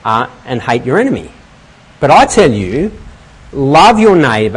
and hate your enemy. But I tell you, love your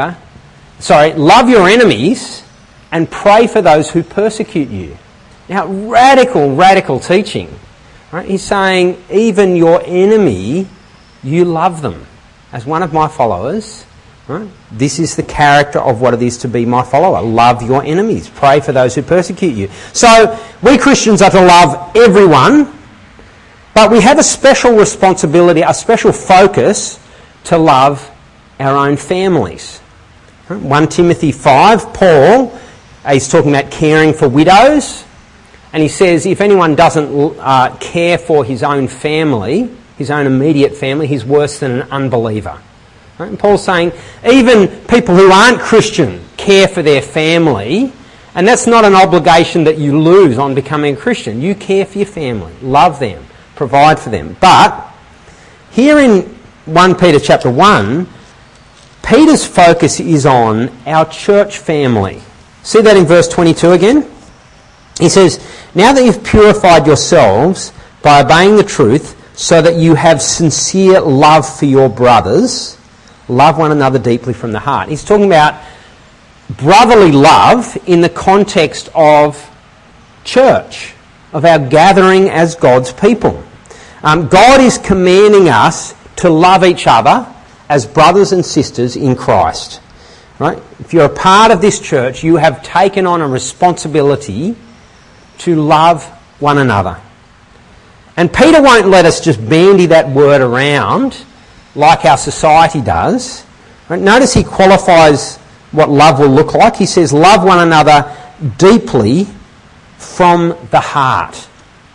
enemies and pray for those who persecute you. Now, radical teaching. Right? He's saying, even your enemy, you love them. As one of my followers, right? This is the character of what it is to be my follower. Love your enemies. Pray for those who persecute you. So, we Christians are to love everyone, but we have a special responsibility, a special focus to love our own families. 1 Timothy 5, Paul is talking about caring for widows, and he says if anyone doesn't care for his own family, his own immediate family, he's worse than an unbeliever. Right? And Paul's saying even people who aren't Christian care for their family, and that's not an obligation that you lose on becoming a Christian. You care for your family, love them, provide for them. But here in 1 Peter chapter 1, Peter's focus is on our church family. See that in verse 22 again? He says, now that you've purified yourselves by obeying the truth, so that you have sincere love for your brothers, love one another deeply from the heart. He's talking about brotherly love in the context of church, of our gathering as God's people. God is commanding us to love each other as brothers and sisters in Christ. Right? If you're a part of this church, you have taken on a responsibility to love one another. And Peter won't let us just bandy that word around like our society does. Right? Notice he qualifies what love will look like. He says, love one another deeply from the heart.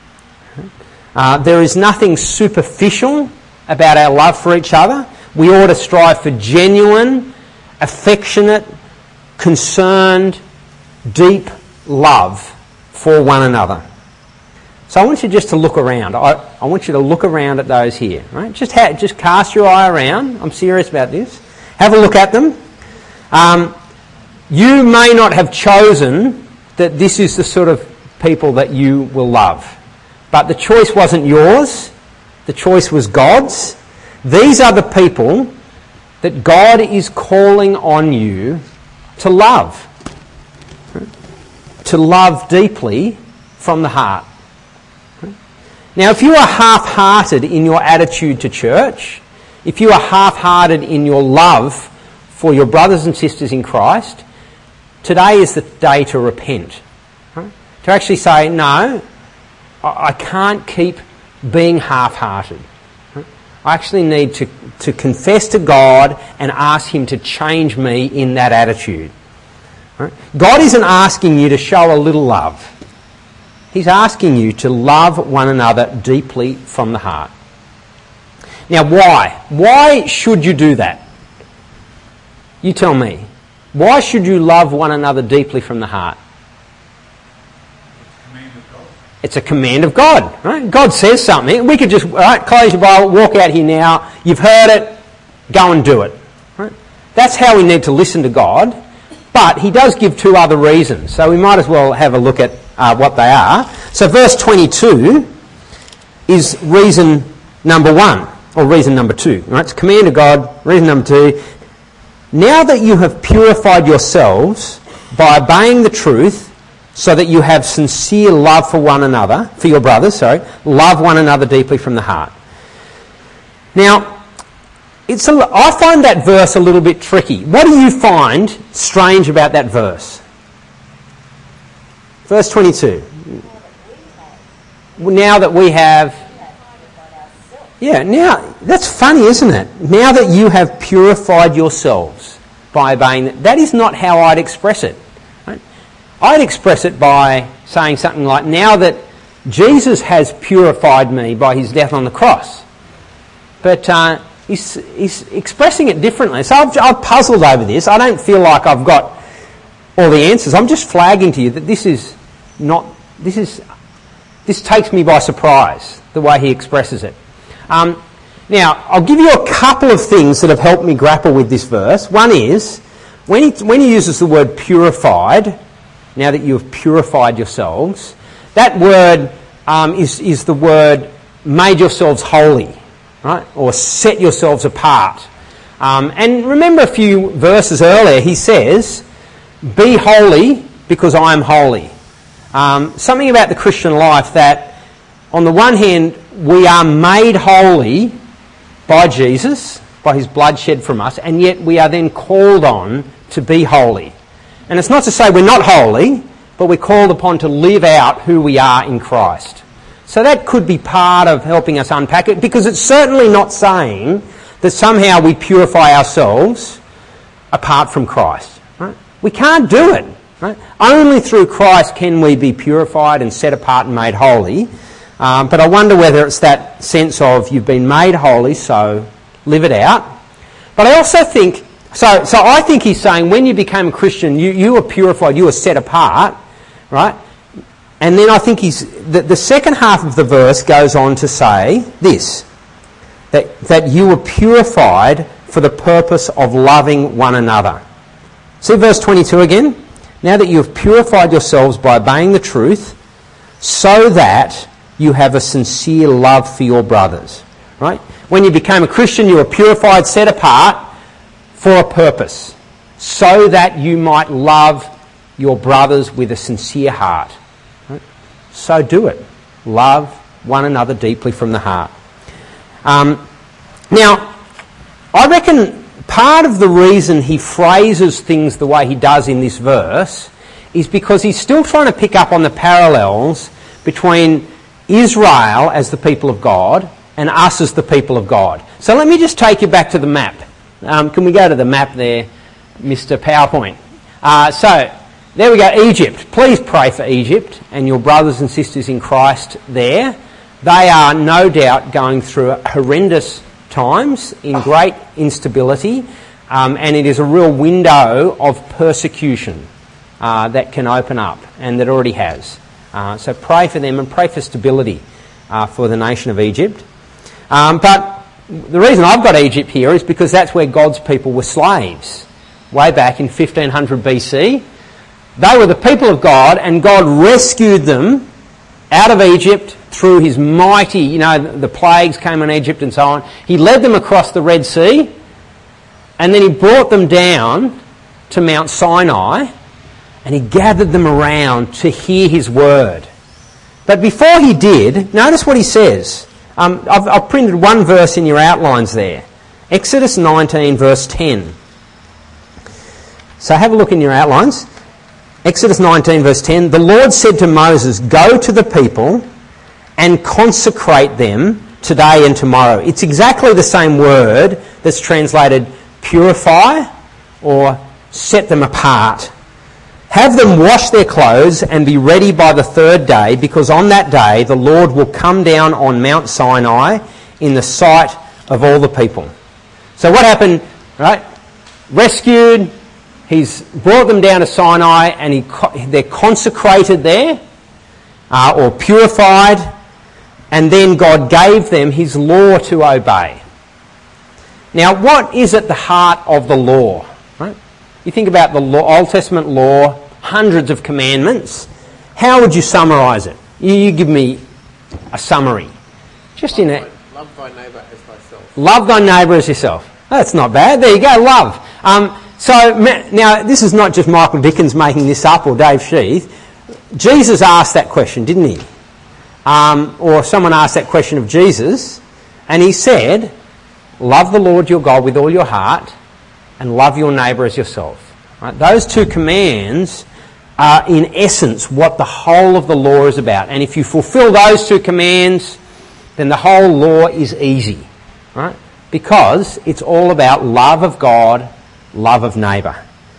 There is nothing superficial about our love for each other. We ought to strive for genuine, affectionate, concerned, deep love for one another. So I want you just to look around. I want you to look around at those here. Right? Just cast your eye around. I'm serious about this. Have a look at them. You may not have chosen that this is the sort of people that you will love. But the choice wasn't yours. The choice was God's. These are the people that God is calling on you to love. To love deeply from the heart. Now, if you are half-hearted in your attitude to church, if you are half-hearted in your love for your brothers and sisters in Christ, today is the day to repent. Right? To actually say, no, I can't keep being half-hearted. Right? I actually need to confess to God and ask Him to change me in that attitude. Right? God isn't asking you to show a little love. He's asking you to love one another deeply from the heart. Now, why? Why should you do that? You tell me. Why should you love one another deeply from the heart? It's a command of God. Right? God says something. We could just close your Bible, walk out here now. You've heard it. Go and do it. Right? That's how we need to listen to God. But He does give two other reasons. So we might as well have a look at what they are. So verse 22 is reason number one, or reason number two. Right? It's a command of God. Reason number two. Now that you have purified yourselves by obeying the truth, so that you have sincere love for one another, for your brothers, love one another deeply from the heart. Now, I find that verse a little bit tricky. What do you find strange about that verse? Verse 22. Now that we have... Yeah, now, that's funny, isn't it? Now that you have purified yourselves by obeying it. That is not how I'd express it. Right? I'd express it by saying something like, now that Jesus has purified me by His death on the cross. But he's expressing it differently. So I've puzzled over this. I don't feel like I've got all the answers. I'm just flagging to you that this takes me by surprise, the way he expresses it. Now, I'll give you a couple of things that have helped me grapple with this verse. One is, when he uses the word purified, now that you have purified yourselves, that word is the word made yourselves holy. right? Or set yourselves apart. And remember a few verses earlier, he says, be holy because I am holy. Something about the Christian life that, on the one hand, we are made holy by Jesus, by his blood shed from us, and yet we are then called on to be holy. And it's not to say we're not holy, but we're called upon to live out who we are in Christ. So that could be part of helping us unpack it, because it's certainly not saying that somehow we purify ourselves apart from Christ. Right? We can't do it. Right? Only through Christ can we be purified and set apart and made holy. But I wonder whether it's that sense of you've been made holy, so live it out. But I also think, so I think he's saying when you became a Christian, you were purified, you were set apart, right? And then I think the second half of the verse goes on to say this, that you were purified for the purpose of loving one another. See verse 22 again? Now that you have purified yourselves by obeying the truth, so that you have a sincere love for your brothers. Right? When you became a Christian, you were purified, set apart for a purpose, so that you might love your brothers with a sincere heart. Right? So do it. Love one another deeply from the heart. Now, I reckon part of the reason he phrases things the way he does in this verse is because he's still trying to pick up on the parallels between Israel as the people of God and us as the people of God. So let me just take you back to the map. Can we go to the map there, Mr. PowerPoint? So there we go, Egypt. Please pray for Egypt and your brothers and sisters in Christ there. They are no doubt going through horrendous times in great instability, and it is a real window of persecution that can open up, and that already has. So pray for them and pray for stability for the nation of Egypt. But the reason I've got Egypt here is because that's where God's people were slaves way back in 1500 BC. They were the people of God, and God rescued them out of Egypt through his mighty, the plagues came on Egypt and so on. He led them across the Red Sea, and then he brought them down to Mount Sinai, and he gathered them around to hear his word. But before he did, notice what he says. I've printed one verse in your outlines there. Exodus 19 verse 10. So have a look in your outlines. Exodus 19 verse 10. The Lord said to Moses, go to the people and consecrate them today and tomorrow. It's exactly the same word that's translated purify or set them apart. Have them wash their clothes and be ready by the third day, because on that day the Lord will come down on Mount Sinai in the sight of all the people. So what happened, right? Rescued, he's brought them down to Sinai, and they're consecrated there, or purified, and then God gave them his law to obey. Now, what is at the heart of the law? Right? You think about the law, Old Testament law, hundreds of commandments. How would you summarise it? You give me a summary. Just in it. Love thy neighbour as thyself. Love thy neighbour as yourself. That's not bad. There you go, love. So now, this is not just Michael Dickens making this up or Dave Sheath. Jesus asked that question, didn't he? Or someone asked that question of Jesus, and he said, love the Lord your God with all your heart and love your neighbour as yourself. Right? Those two commands are in essence what the whole of the law is about. And if you fulfil those two commands, then the whole law is easy. Right? Because it's all about love of God, love of neighbour.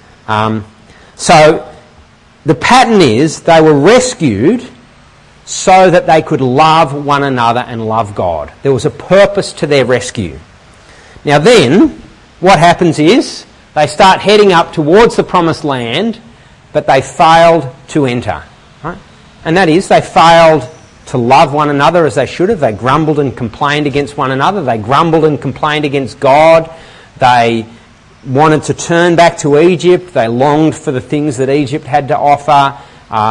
So the pattern is they were rescued so that they could love one another and love God. There was a purpose to their rescue. Now then, what happens is they start heading up towards the promised land, but they failed to enter. Right? And that is, they failed to love one another as they should have. They grumbled and complained against one another. They grumbled and complained against God. They wanted to turn back to Egypt. They longed for the things that Egypt had to offer.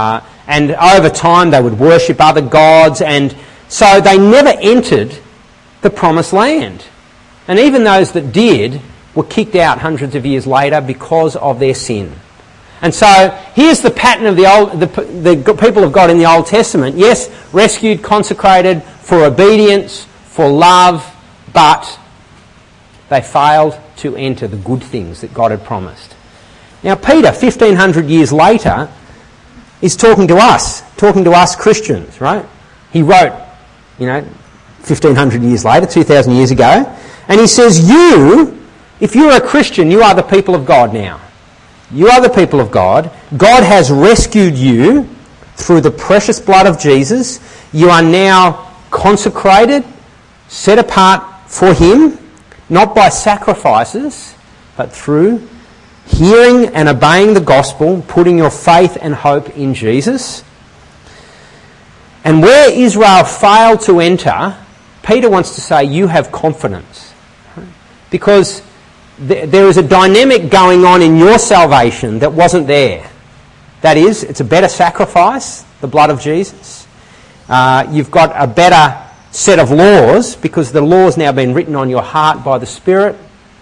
And over time they would worship other gods. And so they never entered the promised land. And even those that did were kicked out hundreds of years later because of their sin. And so here's the pattern of the people of God in the Old Testament. Yes, rescued, consecrated for obedience, for love, but they failed to enter the good things that God had promised. Now Peter, 1,500 years later, is talking to us Christians, right? He wrote, 1,500 years later, 2,000 years ago, and he says, if you're a Christian, you are the people of God now. You are the people of God. God has rescued you through the precious blood of Jesus. You are now consecrated, set apart for Him, not by sacrifices, but through hearing and obeying the gospel, putting your faith and hope in Jesus. And where Israel failed to enter, Peter wants to say, you have confidence. Because there is a dynamic going on in your salvation that wasn't there. That is, it's a better sacrifice, the blood of Jesus. You've got a better set of laws because the law's now been written on your heart by the Spirit.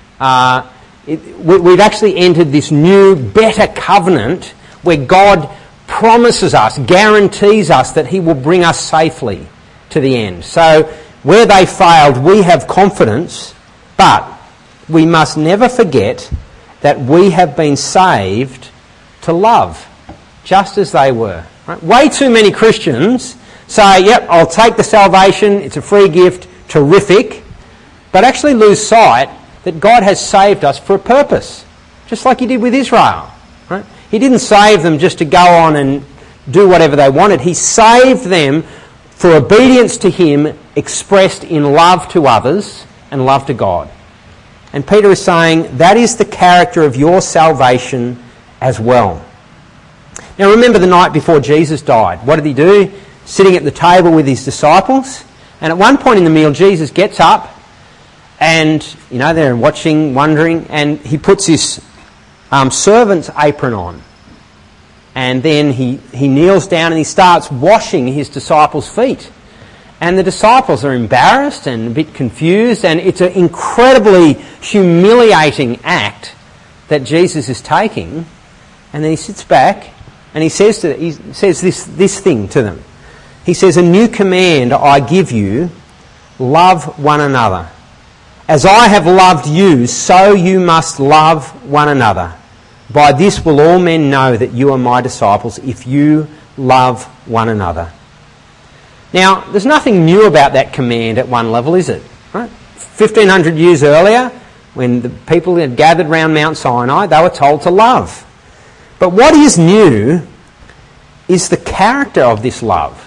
We've actually entered this new, better covenant where God promises us, guarantees us that He will bring us safely to the end. So where they failed, we have confidence, but we must never forget that we have been saved to love, just as they were. Right? Way too many Christians say, yep, I'll take the salvation, it's a free gift, terrific, but actually lose sight that God has saved us for a purpose, just like He did with Israel. Right? He didn't save them just to go on and do whatever they wanted. He saved them for obedience to Him expressed in love to others and love to God. And Peter is saying that is the character of your salvation as well. Now remember the night before Jesus died. What did He do? Sitting at the table with His disciples. And at one point in the meal, Jesus gets up and, they're watching, wondering, and He puts His servant's apron on. And then he kneels down and He starts washing His disciples' feet. And the disciples are embarrassed and a bit confused, and it's an incredibly humiliating act that Jesus is taking. And then He sits back and He says this thing to them. He says, "A new command I give you, love one another. As I have loved you, so you must love one another. By this will all men know that you are my disciples, if you love one another." Now, there's nothing new about that command at one level, is it? Right? 1,500 years earlier, when the people had gathered round Mount Sinai, they were told to love. But what is new is the character of this love.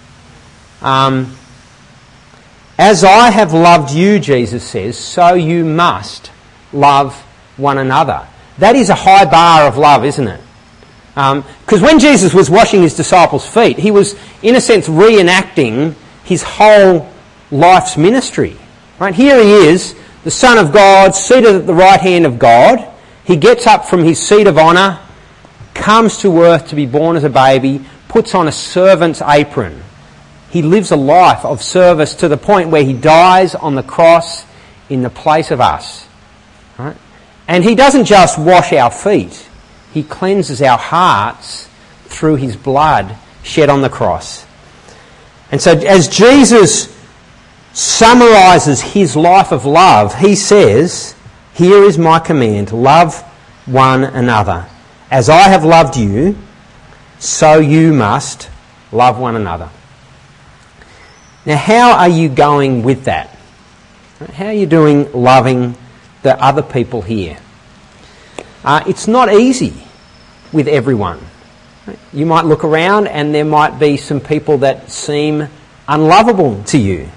As I have loved you, Jesus says, so you must love one another. That is a high bar of love, isn't it? Because when Jesus was washing His disciples' feet, He was, in a sense, reenacting His whole life's ministry. Right? Here He is, the Son of God, seated at the right hand of God. He gets up from His seat of honour, comes to earth to be born as a baby, puts on a servant's apron. He lives a life of service to the point where He dies on the cross in the place of us. Right? And He doesn't just wash our feet. He cleanses our hearts through His blood shed on the cross. And so as Jesus summarises His life of love, He says, "Here is my command, love one another. As I have loved you, so you must love one another." Now, how are you going with that? How are you doing loving the other people here? It's not easy with everyone. You might look around and there might be some people that seem unlovable to you.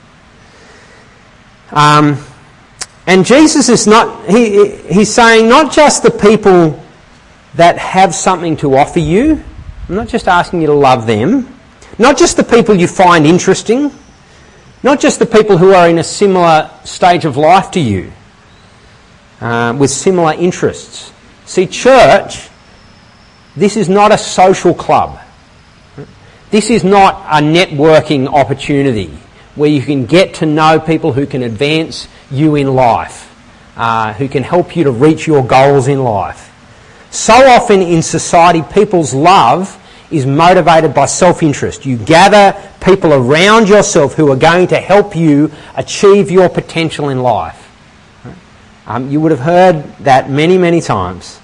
And Jesus is not, he's saying not just the people that have something to offer you. I'm not just asking you to love them. Not just the people you find interesting. Not just the people who are in a similar stage of life to you, with similar interests. See, church, this is not a social club. This is not a networking opportunity where you can get to know people who can advance you in life, who can help you to reach your goals in life. So often in society, people's love is motivated by self-interest. You gather people around yourself who are going to help you achieve your potential in life. You would have heard that many, many times.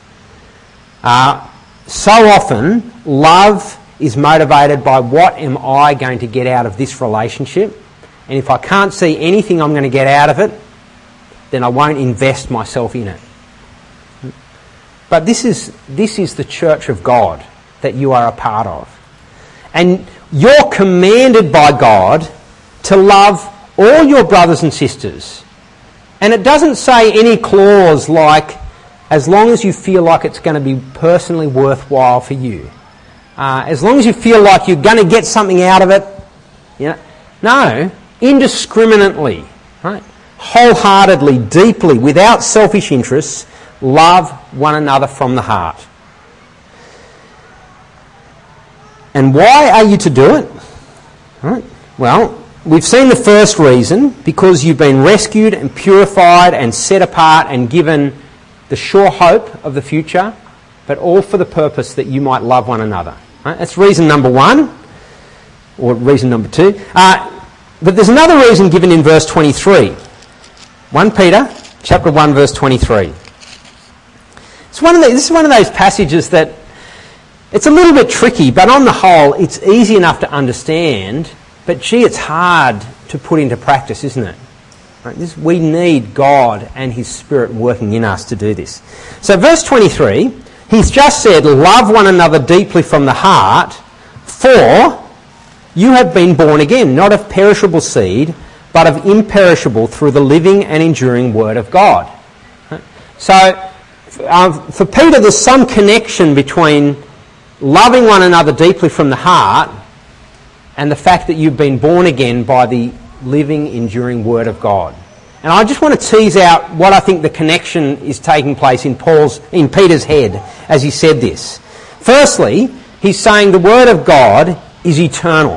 So often, love is motivated by what am I going to get out of this relationship, and if I can't see anything I'm going to get out of it, then I won't invest myself in it. But this is the church of God that you are a part of. And you're commanded by God to love all your brothers and sisters. And it doesn't say any clause like, as long as you feel like it's going to be personally worthwhile for you. As long as you feel like you're going to get something out of it. No, indiscriminately, right? Wholeheartedly, deeply, without selfish interests, love one another from the heart. And why are you to do it? Right. Well, we've seen the first reason, because you've been rescued and purified and set apart and given the sure hope of the future, but all for the purpose that you might love one another. Right? That's reason number one, or reason number two. But there's another reason given in verse 23. 1 Peter chapter 1 verse 23. This is one of those passages that it's a little bit tricky, but on the whole it's easy enough to understand, but gee, it's hard to put into practice, isn't it? Right? We need God and His Spirit working in us to do this. So verse 23, he's just said, love one another deeply from the heart, for you have been born again, not of perishable seed, but of imperishable, through the living and enduring Word of God. Right? So for Peter, there's some connection between loving one another deeply from the heart and the fact that you've been born again by the living, enduring Word of God. And I just want to tease out what I think the connection is taking place in Peter's head as he said this. Firstly, he's saying the Word of God is eternal.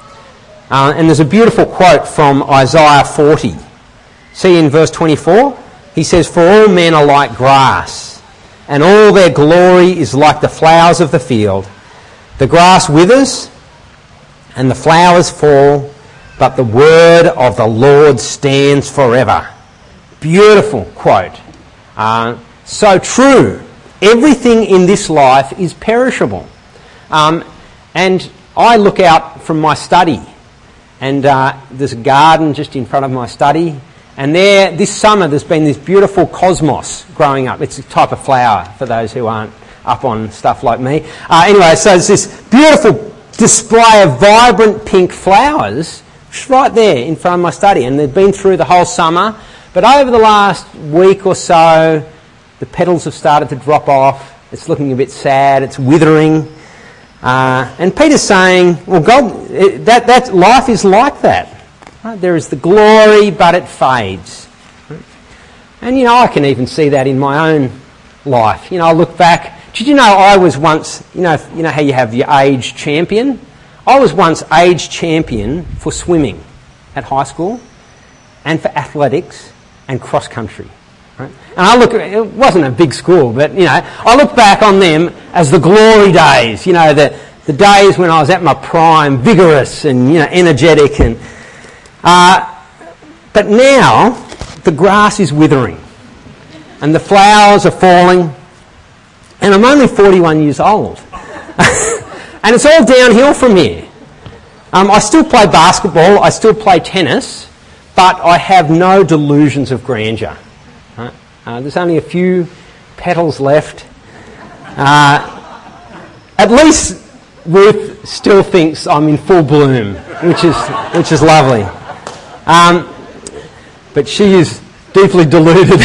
And there's a beautiful quote from Isaiah 40. See in verse 24? He says, for all men are like grass, and all their glory is like the flowers of the field. The grass withers, and the flowers fall, but the word of the Lord stands forever. Beautiful quote. So true. Everything in this life is perishable. And I look out from my study, and there's a garden just in front of my study, and there, this summer, there's been this beautiful cosmos growing up. It's a type of flower, for those who aren't up on stuff like me. Anyway, so there's this beautiful display of vibrant pink flowers right there in front of my study, and they've been through the whole summer. But over the last week or so, the petals have started to drop off. It's looking a bit sad. It's withering. And Peter's saying, well, God, that life is like that. Right? There is the glory, but it fades. Right? And, I can even see that in my own life. I look back. Did you know I was once, you know how you have your age champion? I was once age champion for swimming at high school and for athletics and cross country. Right? And it wasn't a big school, but, I look back on them as the glory days, the days when I was at my prime, vigorous and, energetic. And but now the grass is withering and the flowers are falling, and I'm only 41 years old. And it's all downhill from here. I still play basketball, I still play tennis, but I have no delusions of grandeur. Right? There's only a few petals left. At least Ruth still thinks I'm in full bloom, which is lovely. But she is deeply deluded.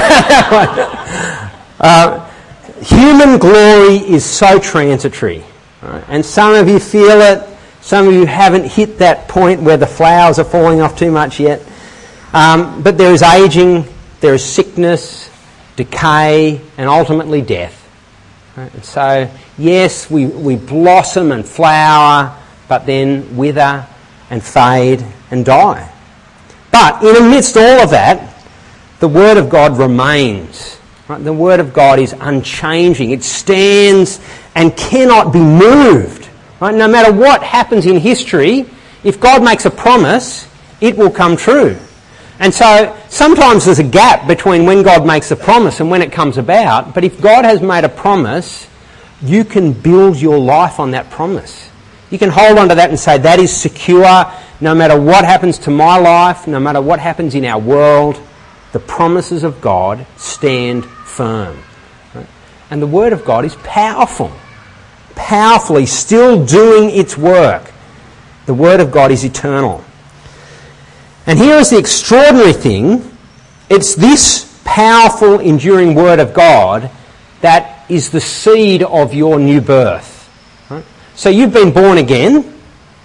Human glory is so transitory. Right? And some of you feel it. Some of you haven't hit that point where the flowers are falling off too much yet. But there is aging, there is sickness, decay, and ultimately death. Right? And so, yes, we blossom and flower, but then wither and fade. and die. But in amidst all of that, the Word of God remains. Right? The Word of God is unchanging. It stands and cannot be moved. Right? No matter what happens in history, if God makes a promise, it will come true. And so sometimes there's a gap between when God makes a promise and when it comes about. But if God has made a promise, you can build your life on that promise. You can hold on to that and say, that is secure. No matter what happens to my life, no matter what happens in our world, the promises of God stand firm. Right? And the Word of God is powerful. Powerfully still doing its work. The Word of God is eternal. And here is the extraordinary thing. It's this powerful, enduring Word of God that is the seed of your new birth. Right? So you've been born again,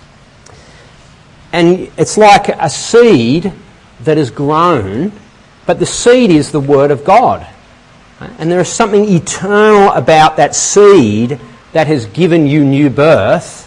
and it's like a seed that has grown, but the seed is the Word of God. Right? And there is something eternal about that seed that has given you new birth.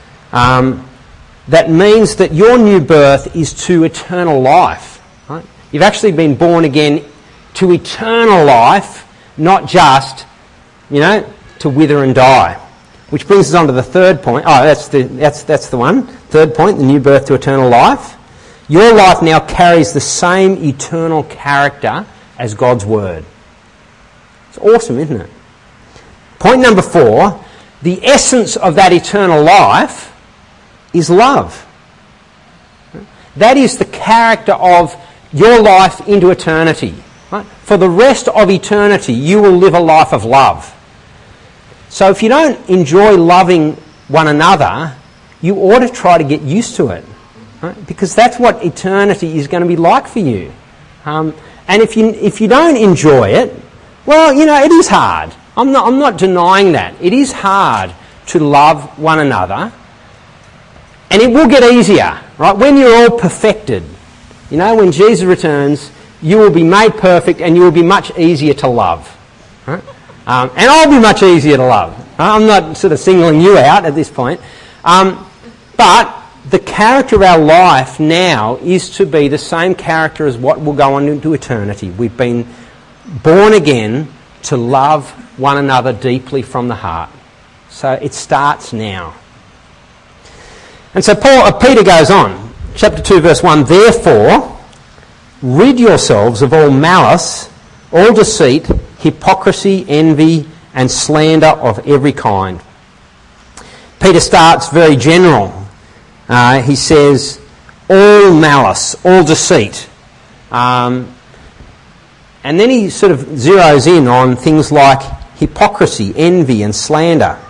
That means that your new birth is to eternal life. Right? You've actually been born again to eternal life, not just, to wither and die. Which brings us on to the third point. Oh, that's the one. Third point, the new birth to eternal life. Your life now carries the same eternal character as God's Word. It's awesome, isn't it? Point number 4, the essence of that eternal life is love. That is the character of your life into eternity. Right? For the rest of eternity, you will live a life of love. So if you don't enjoy loving one another, you ought to try to get used to it. Right? Because that's what eternity is going to be like for you. And if you don't enjoy it, well, it is hard. I'm not denying that. It is hard to love one another. And it will get easier, right? When you're all perfected, when Jesus returns, you will be made perfect and you will be much easier to love. Right? And I'll be much easier to love. Right? I'm not sort of singling you out at this point. But the character of our life now is to be the same character as what will go on into eternity. We've been born again to love one another deeply from the heart. So it starts now. And so Peter goes on, chapter 2, verse 1, therefore, rid yourselves of all malice, all deceit, hypocrisy, envy, and slander of every kind. Peter starts very general. He says, all malice, all deceit. And then he sort of zeroes in on things like hypocrisy, envy, and slander.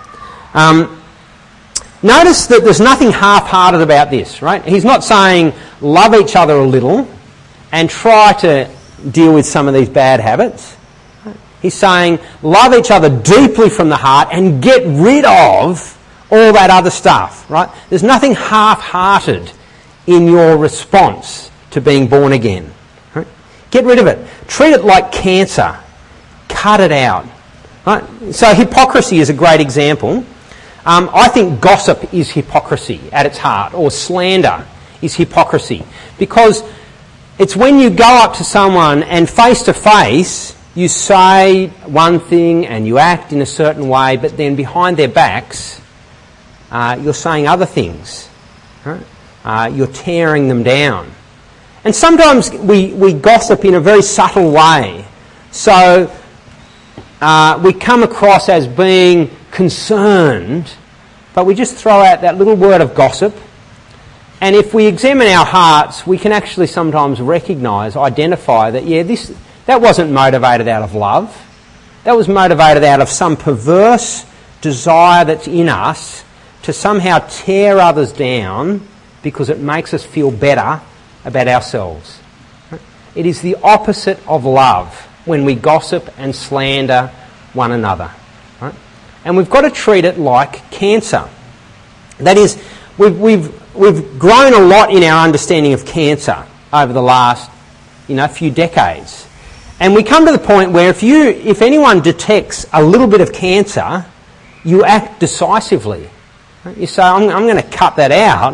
Notice that there's nothing half-hearted about this, right? He's not saying love each other a little and try to deal with some of these bad habits. He's saying love each other deeply from the heart and get rid of all that other stuff, right? There's nothing half-hearted in your response to being born again. Right? Get rid of it. Treat it like cancer. Cut it out. Right? So hypocrisy is a great example. I think gossip is hypocrisy at its heart, or slander is hypocrisy. Because it's when you go up to someone and face to face, you say one thing and you act in a certain way, but then behind their backs, you're saying other things. Right? You're tearing them down. And sometimes we gossip in a very subtle way. So we come across as being concerned, but we just throw out that little word of gossip. And if we examine our hearts, we can actually sometimes recognise, identify that, that wasn't motivated out of love. That was motivated out of some perverse desire that's in us to somehow tear others down because it makes us feel better about ourselves. It is the opposite of love when we gossip and slander one another. Right? And we've got to treat it like cancer. That is, we've grown a lot in our understanding of cancer over the last few decades. And we come to the point where if anyone detects a little bit of cancer, you act decisively. Right? You say, I'm going to cut that out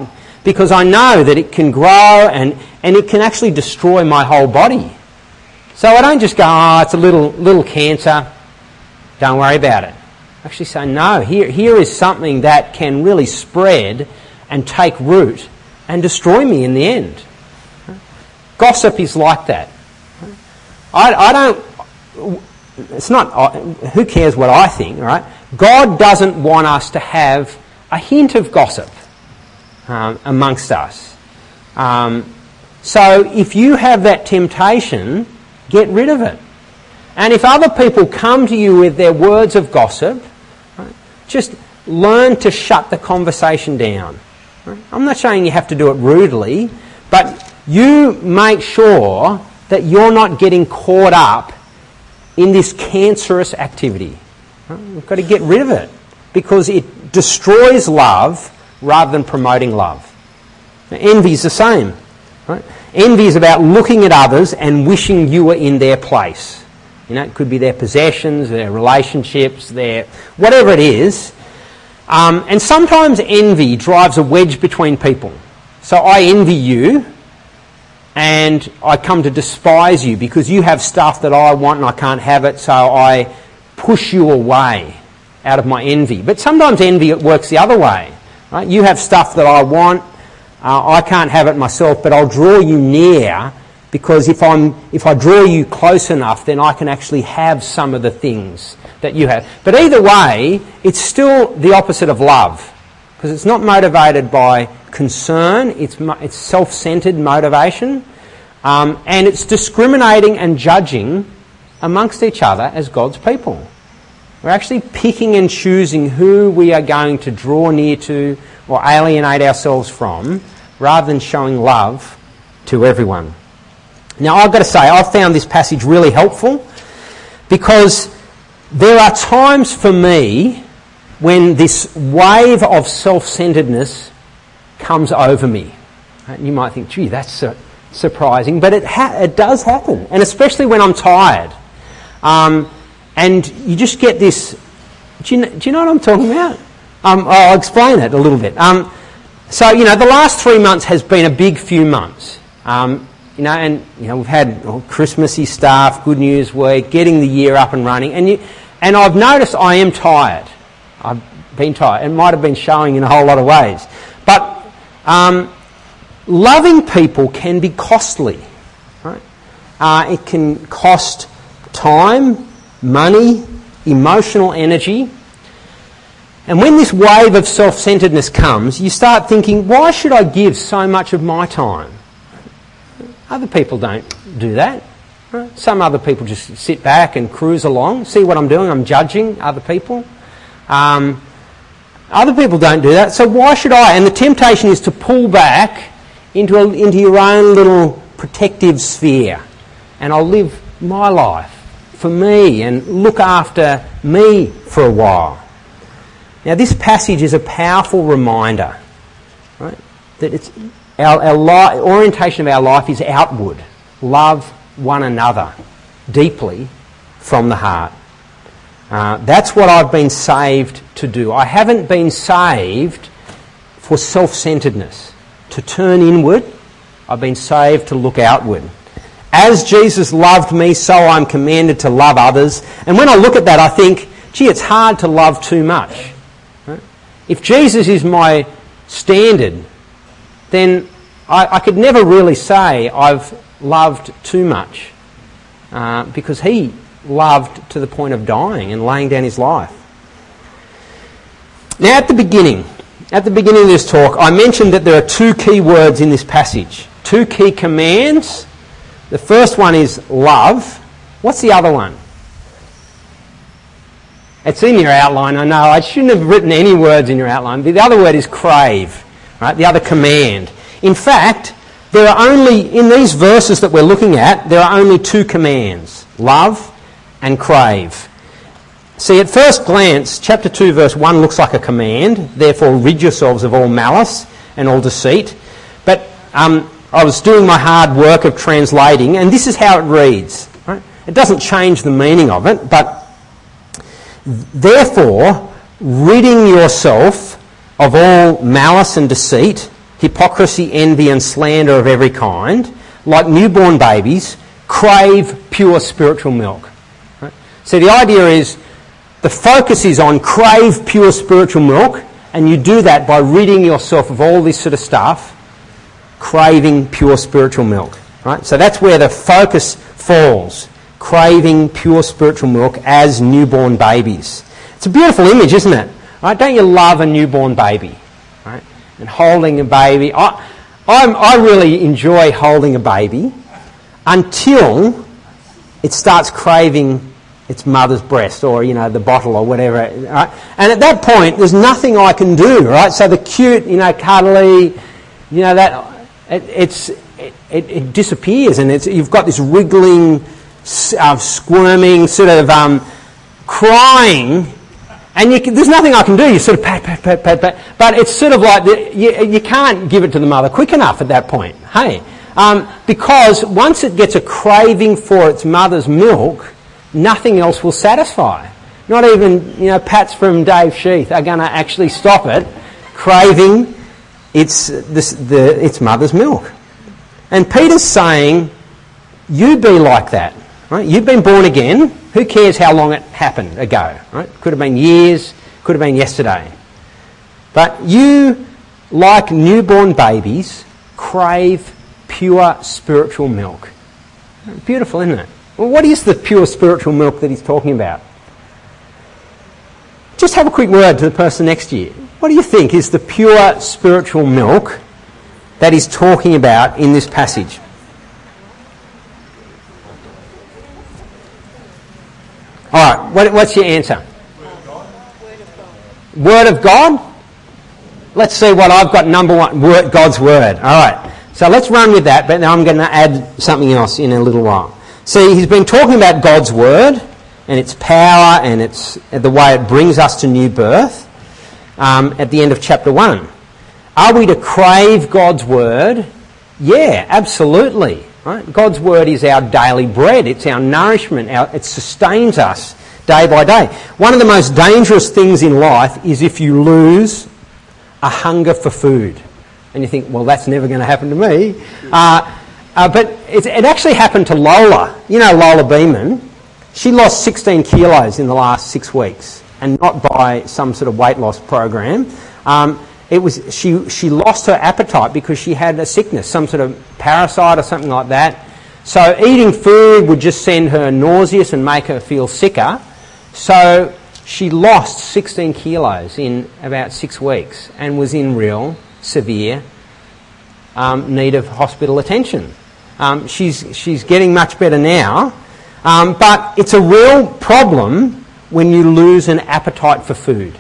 because I know that it can grow and it can actually destroy my whole body. So I don't just go, oh, it's a little cancer, don't worry about it. I actually say, no, here is something that can really spread and take root and destroy me in the end. Gossip is like that. I don't... It's not... Who cares what I think, right? God doesn't want us to have a hint of gossip amongst us. So if you have that temptation, get rid of it. And if other people come to you with their words of gossip, right, just learn to shut the conversation down. Right? I'm not saying you have to do it rudely, but you make sure that you're not getting caught up in this cancerous activity. Right? We've got to get rid of it because it destroys love rather than promoting love. Now, envy is the same. Right? Envy is about looking at others and wishing you were in their place. You know, it could be their possessions, their relationships, their whatever it is. And sometimes envy drives a wedge between people. So I envy you and I come to despise you because you have stuff that I want and I can't have it, so I push you away out of my envy. But sometimes envy works the other way. Right? You have stuff that I want, I can't have it myself, but I'll draw you near because if I draw you close enough, then I can actually have some of the things that you have. But either way, it's still the opposite of love because it's not motivated by concern, it's self-centred motivation, and it's discriminating and judging amongst each other as God's people. We're actually picking and choosing who we are going to draw near to or alienate ourselves from rather than showing love to everyone. Now, I've got to say, I've found this passage really helpful because there are times for me when this wave of self-centeredness comes over me. And you might think, gee, that's surprising, but it does happen, and especially when I'm tired. And you just get this... Do you know what I'm talking about? I'll explain it a little bit. So, the last 3 months has been a big few months. We've had Christmassy stuff, Good News Week, getting the year up and running, and I've noticed I am tired. I've been tired. It might have been showing in a whole lot of ways. But loving people can be costly. Right? It can cost time, money, emotional energy. And when this wave of self-centeredness comes, you start thinking, why should I give so much of my time? Other people don't do that. Right? Some other people just sit back and cruise along, see what I'm doing, I'm judging other people. Other people don't do that, so why should I? And the temptation is to pull back into your own little protective sphere. And I'll live my life for me and look after me for a while. Now, this passage is a powerful reminder, right, that it's our orientation of our life is outward. Love one another deeply from the heart. That's what I've been saved to do. I haven't been saved for self-centeredness, to turn inward. I've been saved to look outward. As Jesus loved me, so I'm commanded to love others. And when I look at that, I think, gee, it's hard to love too much. Right? If Jesus is my standard, then I could never really say I've loved too much because he loved to the point of dying and laying down his life. Now, at the beginning of this talk, I mentioned that there are two key words in this passage, two key commands. The first one is love. What's the other one? It's in your outline, I know. I shouldn't have written any words in your outline. But the other word is crave, right? The other command. In fact, there are only, in these verses that we're looking at, there are only two commands, love and crave. See, at first glance, chapter 2, verse 1 looks like a command, therefore rid yourselves of all malice and all deceit. But I was doing my hard work of translating, and this is how it reads. Right? It doesn't change the meaning of it, but therefore, ridding yourself of all malice and deceit, hypocrisy, envy and slander of every kind, like newborn babies, crave pure spiritual milk. Right? So the idea is the focus is on crave pure spiritual milk, and you do that by ridding yourself of all this sort of stuff, craving pure spiritual milk. Right? So that's where the focus falls, craving pure spiritual milk as newborn babies. It's a beautiful image, isn't it? Right? Don't you love a newborn baby? Right? And holding a baby. I really enjoy holding a baby until it starts craving its mother's breast or, the bottle or whatever. Right? And at that point, there's nothing I can do, right? So the cute, cuddly, that it disappears, and you've got this wriggling, squirming, sort of crying, and there's nothing I can do. You sort of pat, but it's sort of like you can't give it to the mother quick enough at that point. Hey, because once it gets a craving for its mother's milk, nothing else will satisfy. Not even pats from Dave Sheath are going to actually stop it craving its mother's milk. And Peter's saying, you be like that. Right? You've been born again. Who cares how long it happened ago? Right? Could have been years, could have been yesterday. But you, like newborn babies, crave pure spiritual milk. Beautiful, isn't it? Well, what is the pure spiritual milk that he's talking about? Just have a quick word to the person next to you. What do you think is the pure spiritual milk that he's talking about in this passage? All right, what's your answer? Word of God? Let's see what I've got. Number one, God's Word. All right, so let's run with that, but now I'm going to add something else in a little while. See, he's been talking about God's Word and its power and the way it brings us to new birth at the end of chapter 1. Are we to crave God's Word? Yeah, absolutely. Right? God's Word is our daily bread. It's our nourishment. It sustains us day by day. One of the most dangerous things in life is if you lose a hunger for food. And you think, well, that's never going to happen to me. But it actually happened to Lola. Lola Beeman. She lost 16 kilos in the last 6 weeks, and not by some sort of weight loss program. She lost her appetite because she had a sickness, some sort of parasite or something like that. So eating food would just send her nauseous and make her feel sicker. So she lost 16 kilos in about 6 weeks and was in real severe need of hospital attention. She's getting much better now, but it's a real problem when you lose an appetite for food.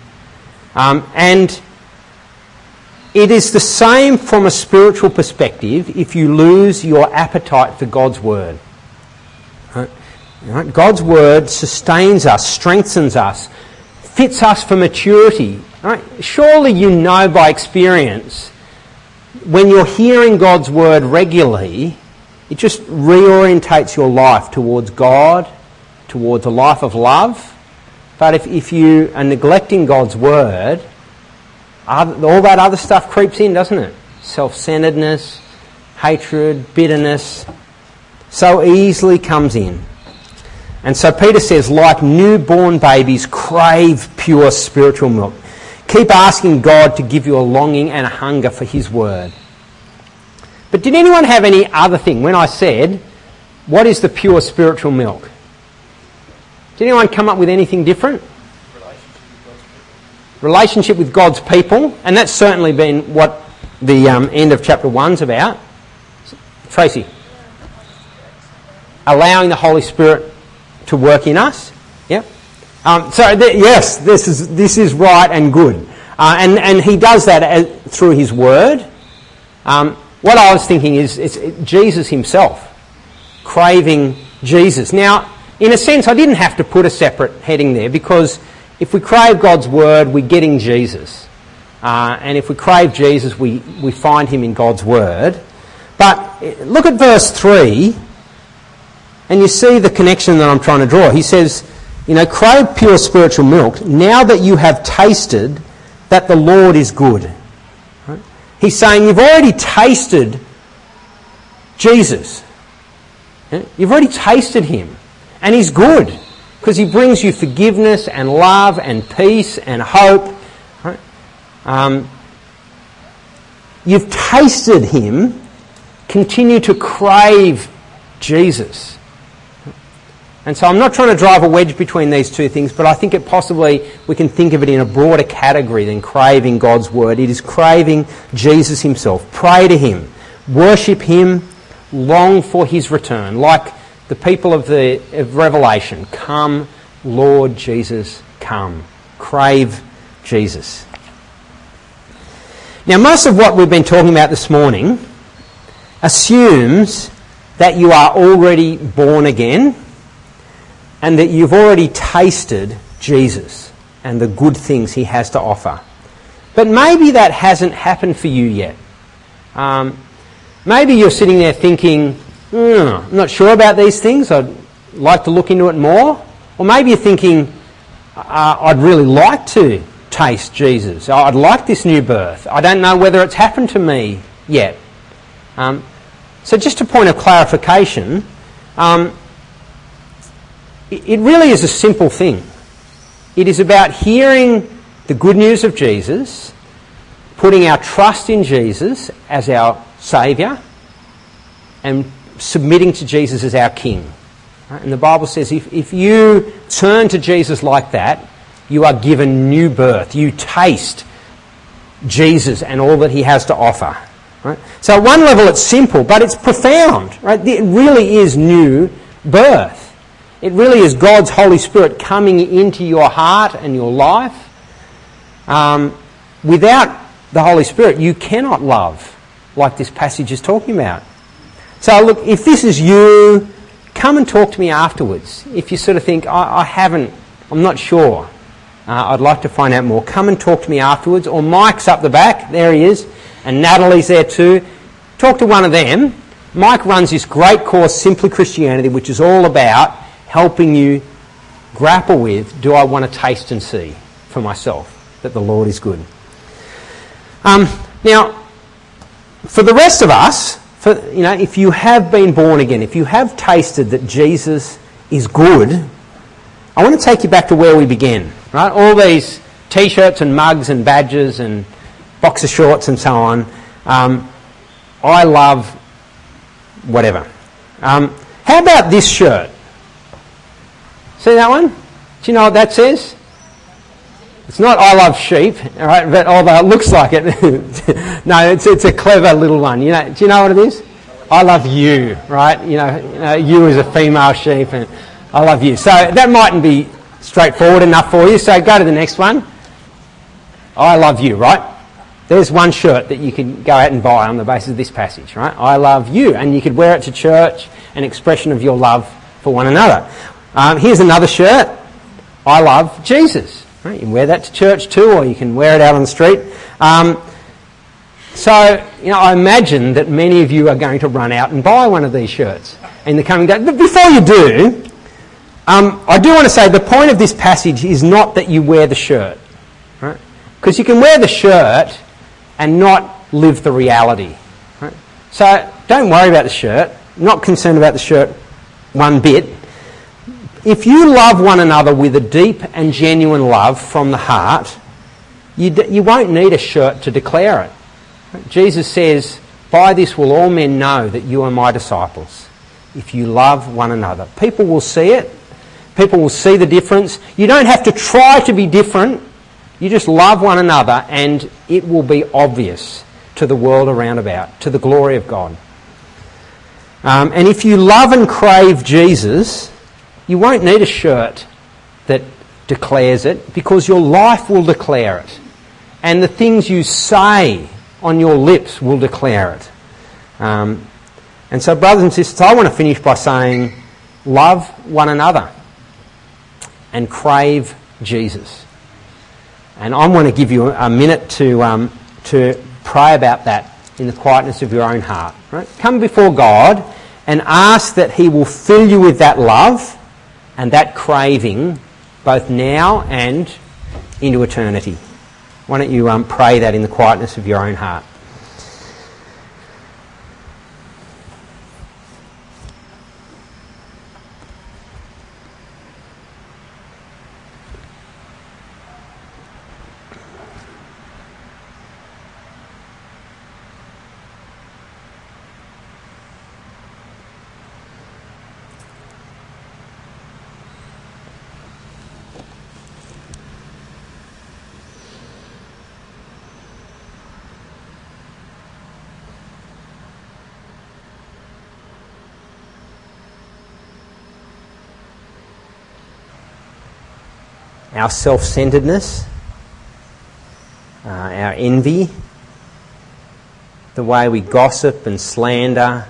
And it is the same from a spiritual perspective if you lose your appetite for God's Word. Right? God's Word sustains us, strengthens us, fits us for maturity. Right? Surely you know by experience, when you're hearing God's Word regularly, it just reorientates your life towards God, towards a life of love. But if you are neglecting God's Word, all that other stuff creeps in, doesn't it? Self-centeredness, hatred, bitterness, so easily comes in. And so Peter says, like newborn babies, crave pure spiritual milk. Keep asking God to give you a longing and a hunger for His Word. But did anyone have any other thing? When I said, what is the pure spiritual milk? Did anyone come up with anything different? Relationship with God's people, and that's certainly been what the end of chapter 1's about. Tracy? Allowing the Holy Spirit to work in us. Yep. Yes, this is right and good, and He does that through His Word. What I was thinking is it's Jesus Himself, craving Jesus. Now, in a sense, I didn't have to put a separate heading there, because if we crave God's Word, we're getting Jesus. And if we crave Jesus, we find Him in God's Word. But look at verse 3, and you see the connection that I'm trying to draw. He says, crave pure spiritual milk now that you have tasted that the Lord is good. Right? He's saying you've already tasted Jesus. You've already tasted him. And he's good because he brings you forgiveness and love and peace and hope. Right? You've tasted him. Continue to crave Jesus. And so I'm not trying to drive a wedge between these two things, but I think we can think of it in a broader category than craving God's word. It is craving Jesus himself. Pray to him. Worship him. Long for his return. Like the people of Revelation. Come, Lord Jesus, come. Crave Jesus. Now, most of what we've been talking about this morning assumes that you are already born again and that you've already tasted Jesus and the good things he has to offer. But maybe that hasn't happened for you yet. Maybe you're sitting there thinking, I'm not sure about these things, I'd like to look into it more. Or maybe you're thinking, I'd really like to taste Jesus. I'd like this new birth. I don't know whether it's happened to me yet. So just a point of clarification, it really is a simple thing. It is about hearing the good news of Jesus, putting our trust in Jesus as our Saviour, and submitting to Jesus as our King. Right? And the Bible says if you turn to Jesus like that, you are given new birth. You taste Jesus and all that he has to offer. Right? So at one level it's simple, but it's profound. Right? It really is new birth. It really is God's Holy Spirit coming into your heart and your life. Without the Holy Spirit, you cannot love like this passage is talking about. So look, if this is you, come and talk to me afterwards. If you sort of think, I'm not sure, I'd like to find out more, come and talk to me afterwards. Or Mike's up the back, there he is, and Natalie's there too. Talk to one of them. Mike runs this great course, Simply Christianity, which is all about helping you grapple with, do I want to taste and see for myself that the Lord is good? Now, for the rest of us, if you have been born again, if you have tasted that Jesus is good, I want to take you back to where we began. Right? All these T-shirts and mugs and badges and boxer shorts and so on. I love whatever. How about this shirt? See that one? Do you know what that says? It's not "I love sheep," all right, but although it looks like it, no, it's a clever little one. Do you know what it is? I love you, right? You as a female sheep, and I love you. So that mightn't be straightforward enough for you. So go to the next one. I love you, right? There's one shirt that you can go out and buy on the basis of this passage, right? I love you, and you could wear it to church, an expression of your love for one another. Here's another shirt. I love Jesus. Right? You can wear that to church too, or you can wear it out on the street. So, I imagine that many of you are going to run out and buy one of these shirts in the coming days. But before you do, I do want to say the point of this passage is not that you wear the shirt. Right? Because you can wear the shirt and not live the reality. Right? So don't worry about the shirt. I'm not concerned about the shirt one bit. If you love one another with a deep and genuine love from the heart, you won't need a shirt to declare it. Jesus says, "By this will all men know that you are my disciples, if you love one another." People will see it. People will see the difference. You don't have to try to be different. You just love one another and it will be obvious to the world around about, to the glory of God. And if you love and crave Jesus, you won't need a shirt that declares it, because your life will declare it. And the things you say on your lips will declare it. And so, brothers and sisters, I want to finish by saying, love one another and crave Jesus. And I want to give you a minute to pray about that in the quietness of your own heart. Right? Come before God and ask that he will fill you with that love and that craving, both now and into eternity. Why don't you pray that in the quietness of your own heart? our self-centeredness, our envy, the way we gossip and slander,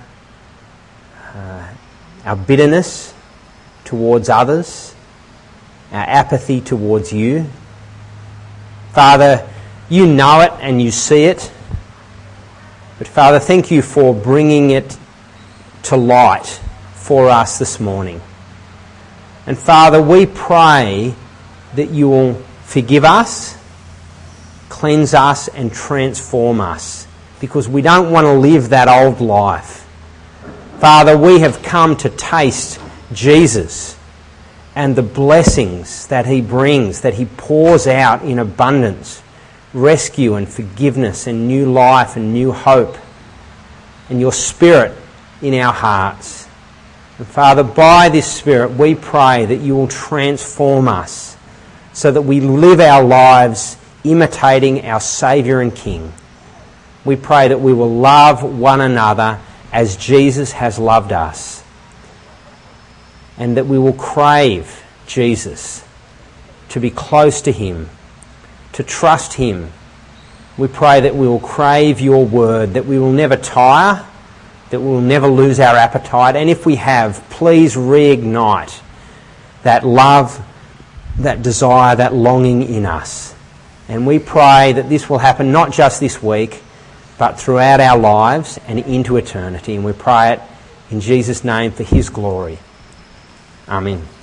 our bitterness towards others, our apathy towards you. Father, you know it and you see it. But Father, thank you for bringing it to light for us this morning. And Father, we pray that you will forgive us, cleanse us and transform us, because we don't want to live that old life. Father, we have come to taste Jesus and the blessings that he brings, that he pours out in abundance, rescue and forgiveness and new life and new hope, and your Spirit in our hearts. And Father, by this Spirit we pray that you will transform us so that we live our lives imitating our Saviour and King. We pray that we will love one another as Jesus has loved us, and that we will crave Jesus, to be close to him, to trust him. We pray that we will crave your word, that we will never tire, that we will never lose our appetite, and if we have, please reignite that love, that desire, that longing in us. And we pray that this will happen not just this week, but throughout our lives and into eternity. And we pray it in Jesus' name for his glory. Amen.